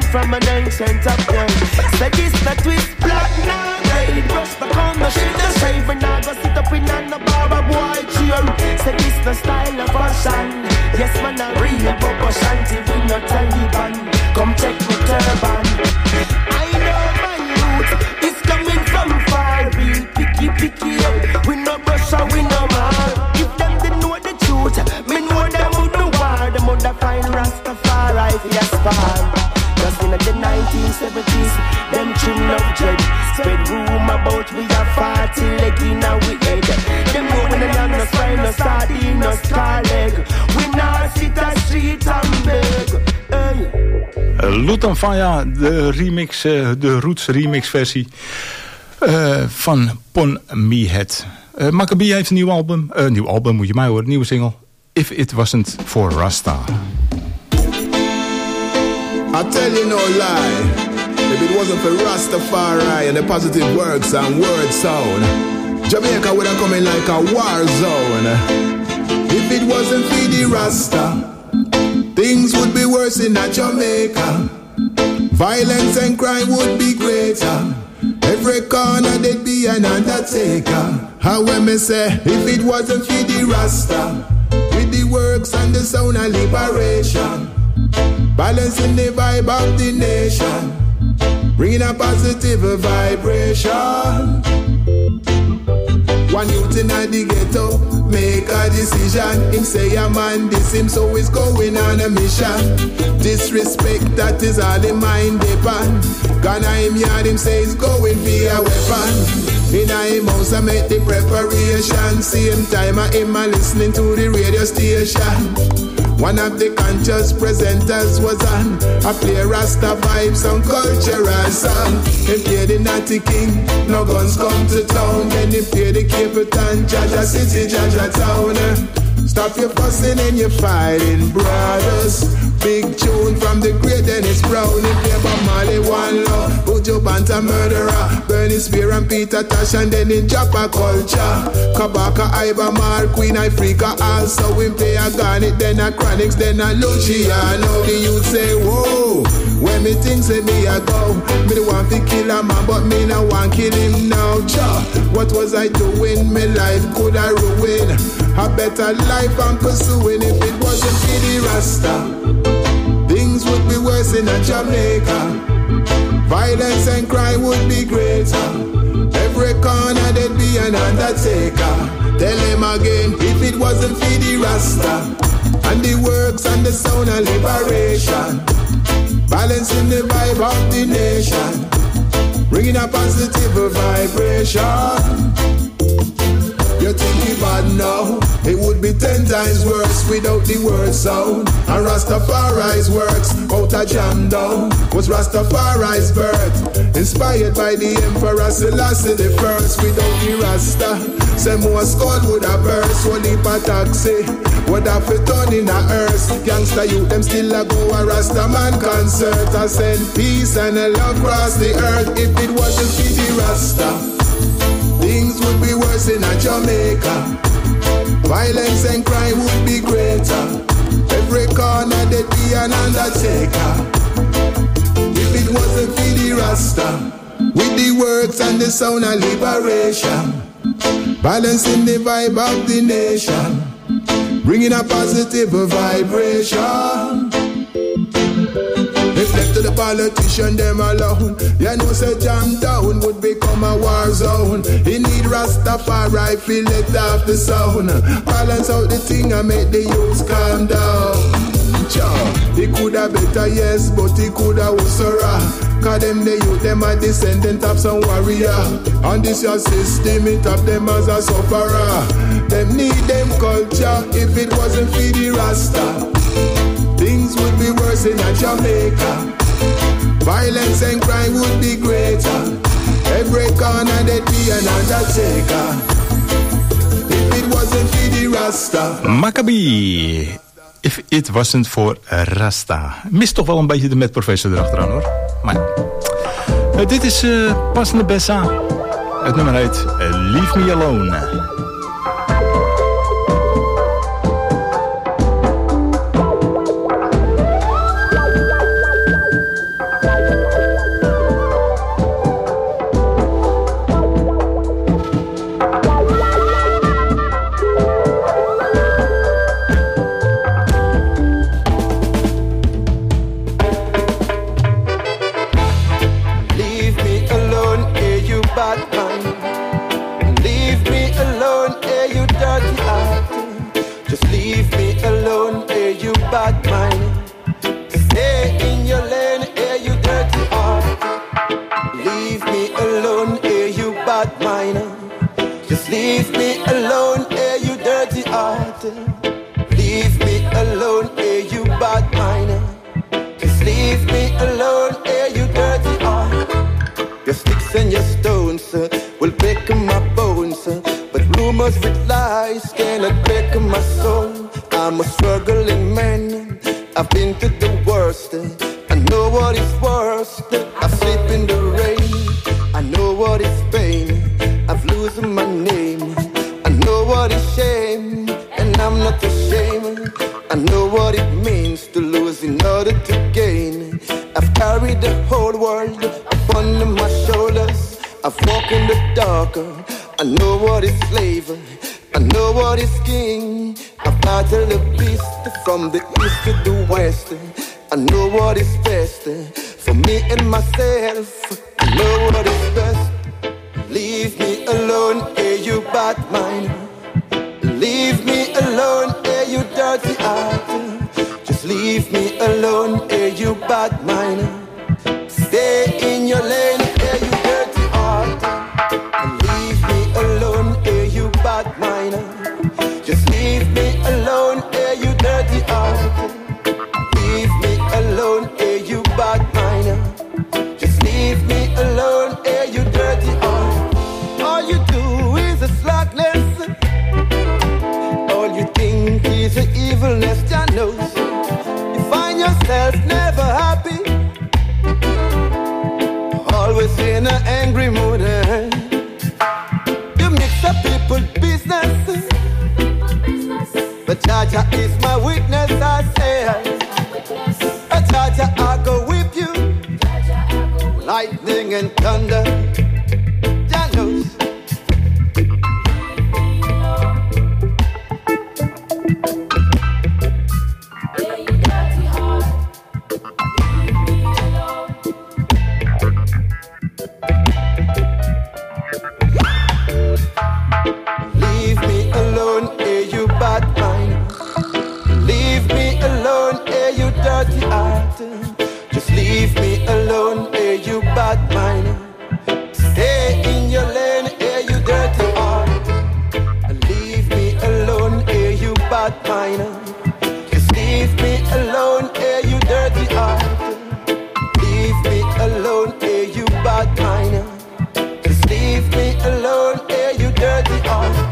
[SPEAKER 6] from an ancient of them. Say this the twist, black now, red. Brush back on the shit, the shave. And I go sit up in on the barber boy chair. Say this the style of fashion. Yes, man, I real Bobo Shanti. We not Taliban. Come check my turban. I know my roots is coming from far. Real picky, picky. We no brush or we no mar. If them they know the truth, me know them would the war. Them would the find Rastafari for your spar. Just in the nineteen seventies, them tune up dread. Spread rumor about we a party leg in a we head. Them know when the land no spine, no sardine, no star leg. We not sit a street and beg. Hey.
[SPEAKER 3] Lutan Fyah, de remix, de Roots remix versie uh, van Pon Me Head. Uh, Maccabee heeft een nieuw album. Een uh, nieuw album moet je mij horen, nieuwe single. If It Wasn't For Rasta.
[SPEAKER 7] I tell you no lie, if it wasn't for Rastafari and the positive works and word sound, Jamaica would have come in like a war zone. If it wasn't for the Rasta, things would be worse in Jamaica. Violence and crime would be greater. Every corner there'd be an undertaker. How when me say, if it wasn't for the Rasta, with the works and the sound of liberation, balancing the vibe of the nation, bringing a positive vibration. One youth in the ghetto make a decision. Him say a man this him, so he's going on a mission. Disrespect, that is all in mind depend. Gonna him yard, him say he's going via weapon. In a him house I make the preparation. Same time I him a listening to the radio station. One of the conscious presenters was on. I play Rasta vibes and cultural song. Him play the Natty King, no guns come to town. Then him play the Cape Town, Jaja City, Jaja Town. Stop your fussing and your fighting, brothers. Big tune from the great Dennis Brown. He play Bob Marley, One Love, Buju Banton Murderer, Bernie Spear and Peter Tosh, and then in Japa Culture, Kabaka, Iba Mar, Queen Ifrica. Also we play a Garnet, then a Chronics, then a Luciano. The youth say, whoa, when me think say me a go, me the want to kill a man, but me no want kill him now. Cha, what was I doing? My life could I ruin? A better life I'm pursuing. If it wasn't for the Rasta, things would be worse in a Jamaica. Violence and crime would be greater. Every corner there'd be an undertaker. Tell him again, if it wasn't for the Rasta and the works and the sound of liberation, balancing the vibe of the nation, bringing a positive vibration. You think it bad now? It would be ten times worse without the word sound. And Rastafari's works out a jam down was Rastafari's birth, inspired by the Emperor Selassie the First. Without the Rasta, some more skull would have burst. One heap of taxi would have fit on in a earth. Gangsta youth them still a go a Rasta man concert. I send peace and a love across the earth. If it wasn't for the Rasta, things would be worse in a Jamaica. Violence and crime would be greater. Every corner there'd be an undertaker. If it wasn't for the Rasta, with the works and the sound of liberation, balancing the vibe of the nation, bringing a positive vibration. If left to the politician, them alone, you know say jam down would become a war zone. He need Rastafari, feel let off the sound. Balance out the thing and make the youths calm down. Sure, he coulda better, yes, but he coulda usura. Cause them the youth, them a descendant of some warrior. And this your system, it up them as a sufferer. Them need them culture, if it wasn't for the Rasta, things would be worse in a Jamaica. Violence and crime would be greater. Every corner there'd be an undertaker. If it wasn't for the Rasta.
[SPEAKER 3] Maccabee. If it wasn't for Rasta. Mist toch wel een beetje de Met Professor erachteraan hoor. Maar ja. Uh, dit is uh, Passende Bessa. Het nummer heet uh, Leave Me Alone.
[SPEAKER 6] heart. Leave me alone, hey you bad mind. Just leave me alone, hey you dirty heart. Your sticks and your stones uh, will break my bones, uh, but rumors with lies cannot break my soul. I'm a struggling man, I've been through the worst. uh, I know what is worst. I sleep in the rain, I know what is pain. I've lost my name, I know what is shame, and I'm not ashamed. I know what it means to lose in order to gain. I've carried the whole world upon my shoulders. I've walked in the dark, I know what is slave, I know what is king. I've battled the beast from the east to the west. I know what is best for me and myself. I know what is best. Leave me alone, hey you bad mind. Leave me alone, hey you dirty heart. Just leave me alone, hey you bad mind. Stay in your lane, hey you dirty heart. Leave me alone, hey you bad mind. Just leave me alone, hey you dirty heart. Leave me alone, hey you bad mind. Just leave me alone, hey you dirty heart. All you do is a slackness. All you think is a evilness, Jah knows. You find yourself never happy, always in an angry mood. eh? You mix up people's business, but Jah Jah is my witness, I say. Jah Jah, I go with you. Lightning and thunder, Jah knows. Leave me alone, hey you bad mind. Leave me alone, hey you dirty heart. Just leave me alone, hey you bad mind. Stay in your lane, hey you dirty heart. Leave me alone, hey you bad mind. Just leave me alone, hey you dirty heart. Leave me alone, hey you bad mind. Just leave me alone, hey you dirty heart.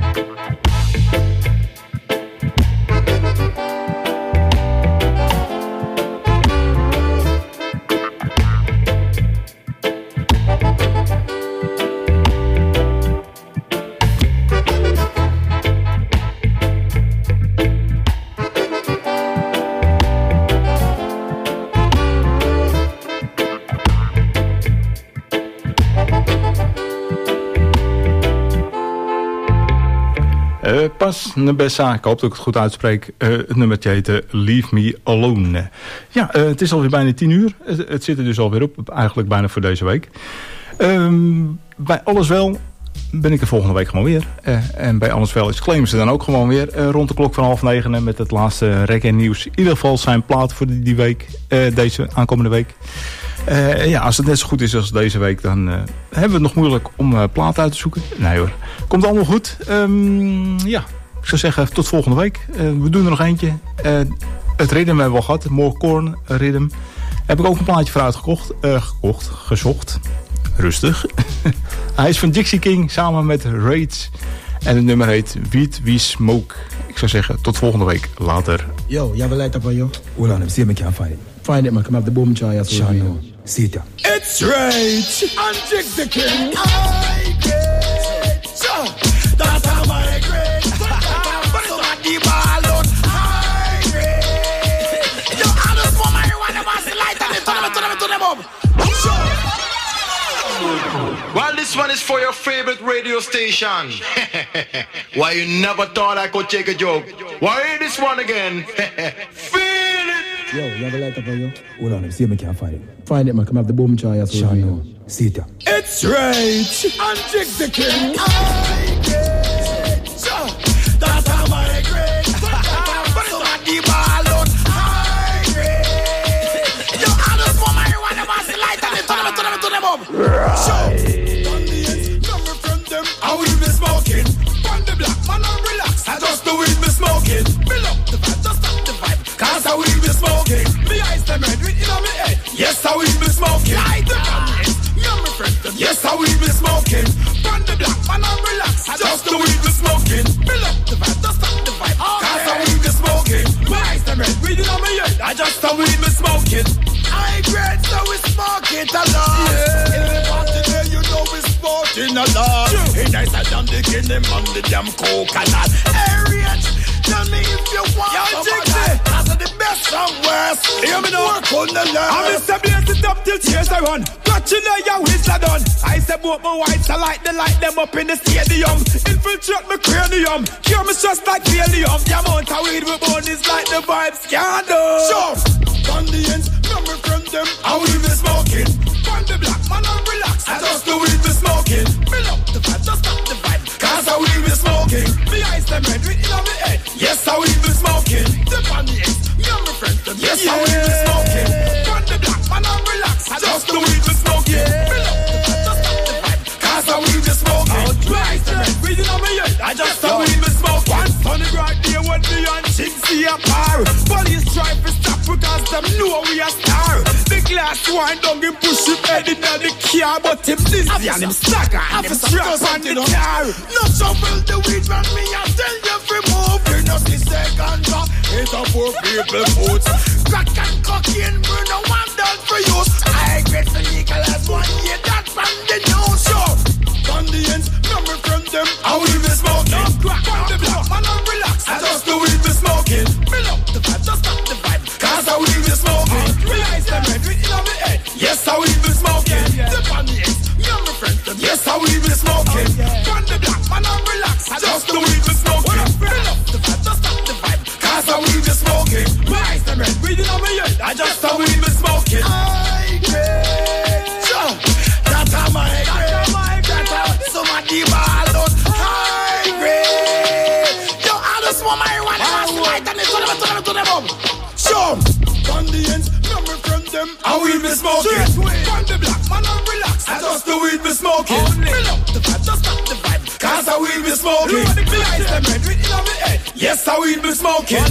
[SPEAKER 3] Uh, Pas Nebessa, ik hoop dat ik het goed uitspreek. Uh, het nummertje heette Leave Me Alone. Ja, uh, het is alweer bijna tien uur. Het, het zit er dus alweer op, eigenlijk bijna voor deze week. Um, bij Alles Wel ben ik er volgende week gewoon weer. Uh, en bij Alles Wel is Claims er dan ook gewoon weer. Uh, rond de klok van half negen met het laatste reggae nieuws. In ieder geval zijn platen voor die, die week, uh, deze aankomende week. Uh, ja, als het net zo goed is als deze week, dan uh, hebben we het nog moeilijk om uh, platen uit te zoeken. Nee hoor, komt allemaal goed. Um, ja, ik zou zeggen tot volgende week. Uh, we doen er nog eentje. Uh, het Rhythm hebben we al gehad, More Corn Rhythm. Heb ik ook een plaatje voor uitgekocht, uh, gekocht, gezocht. Rustig. Hij is van Dixie King samen met Raids. En het nummer heet Weed We Smoke. Ik zou zeggen tot volgende week. Later.
[SPEAKER 19] Yo, you have a light up on you? Hold on, see if I can find it. Find it, man. Come have the boom joy as well. No. See it.
[SPEAKER 7] It's Rage and Dixie King. I get so that's how I great. Somebody ball out. I great. Yo, I just want marijuana, man. The light and it. Turn them, turn them, turn them up.
[SPEAKER 20] Well, this one is for your favorite radio station. Why you never thought I could take a joke? Why this one again? Feel it.
[SPEAKER 19] Yo, you have a light up on you? Hold on, see if I can find it. Find it, man. Come have the boom joy as well. No. See it.
[SPEAKER 7] It's Rage and Dixie King. I get so that's how I great. Somebody ball out. I great. Yo, I just want marijuana, man. The light and it. Turn them, turn them, turn them up. Right. Come from them. I will be smoking. From the black man, I'm relaxed. I just do it, be smoking.
[SPEAKER 11] how weed me smoking. I grade, so we smoke it a lot. Yeah. In the party there, you know we smoking a lot. Hey, nice I done the kingdom on the damn coconut. Area, tell me if you want some of that. That's the best somewhere. Hear me now. Work on the land. I'm Mister Blaze it up till tears I run. Got you know your whistle done. I said both my whites, I like the light them up in the stadium. Infiltrate my cranium. Cure me just like helium. The amount of weed we burn is like the vibes can do. Sure. On the ends, remember from them, I will be smoking. Find the black man and relax. I just do weed be smoking. Fill up the fat, just stop the vibe. Cause I will be smoking. Me eyes them red with it on the head. Yes, I will be smoking. The on the ends, me and my friends them. Yes, yeah. I will be smoking. Find the black man and relax. I just do weed be smoking. Fill up the fat, just stop the vibe. Cause I will be smoking. Me eyes them red with it on my head. I just do weed be smoking. One sunny bright day when me and chicks see a par. Police try to stop because them know we a star. The glass wine down him push him head in the car, but him dizzy and him stagger and him strap on the car. No trouble the weed man, me I tell you fi move. You know the second talk, it's a poor people food. Crack and cocaine, we no one done for you. I get the legal as one year, that from the news show. On the ends, remember from them, I will be smoking. No crack on the block, man and relax. I just do weed be smoking. Fill up the fat, just stop the vibe. Cause I will be smoking. Realize them red with it on the head. Yes, I will be smoking. The on the ends, me and my friends them. Yes, I will be smoking. On the block, man and relax. I just do weed be smoking. Fill up the fat, just stop the vibe. Cause I will be smoking. Realize them red with it on the head. I just I will be smoking. I grade. That's how my grade. That's how somebody ball out. High grade. Yo, I just want my one. I want light and it's to them, to them, to them up. Sure. On the ends, remember from them, I will be smoking. From the black man and relax. I just do weed be smoking. Fill up the fat, just stop the vibe. Cause I will be smoking. Me eyes them red with it on the head. Yes, I will be smoking.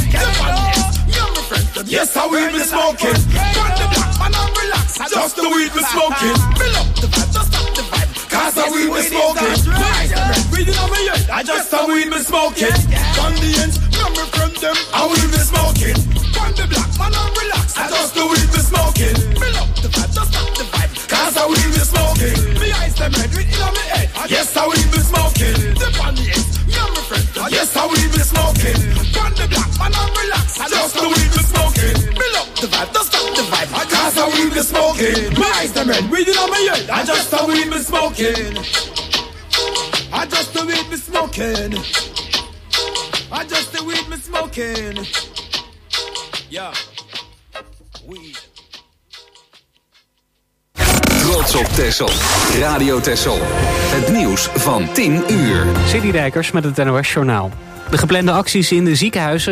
[SPEAKER 11] Yes, I will be smoking. From the black man and relax. I just do weed be smoking. Fill up the fat, just stop the vibe. Cause I will be smoking. Me eyes them red with it on the head. I just I will be smoking. On the ends, remember from them, I will be smoking. From the black man and relax. I just do weed be smoking. Fill up the fat, just stop the vibe. Cause I will be smoking. Me eyes them red with it on the head. Yes, I will be smoking. The on the ends, me and my friends. Yes, I will be smoking. From the black man and relax. I just do weed be smoking. Fill up the fat, just stop the vibe. Cause I will be smoking. Me eyes them red with it on my head. I just do weed be smoking. I just do weed be smoking. I just do weed be smoking. Yeah. Weed.
[SPEAKER 2] Trots op Texel. Radio Texel. Het nieuws van tien uur.
[SPEAKER 1] City Rijkers met het N O S Journaal. De geplande acties in de ziekenhuizen